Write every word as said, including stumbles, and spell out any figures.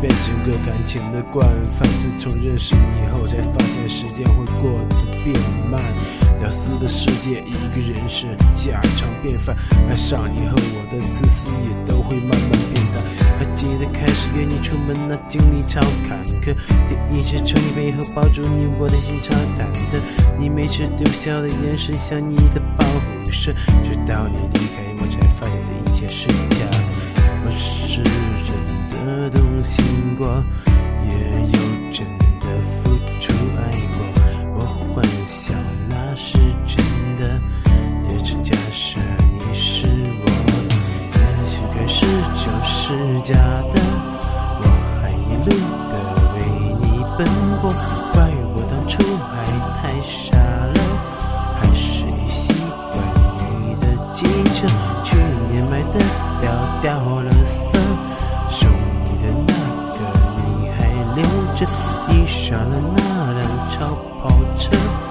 变成个感情的惯犯。自从认识你后，才发现时间会过得变慢。屌丝的世界，一个人是家常便饭。爱上你后，我的自私也都会慢慢变淡。还记得开始约你出门那经历超坎坷，第一次从你背后抱住你，我的心超忐忑。你每次丢下的眼神像你的保护色，直到你离开，我才发现这一切是假的。我是真的动心过，也有真的付出爱过。我幻想那是真的，也曾假设你是我的。也许开始就是假的，我还一路的为你奔波，怪我当初还太傻了，还是习惯你的机车。去年买的表掉了色，送你的那个你还留着，你杀了那辆超跑车。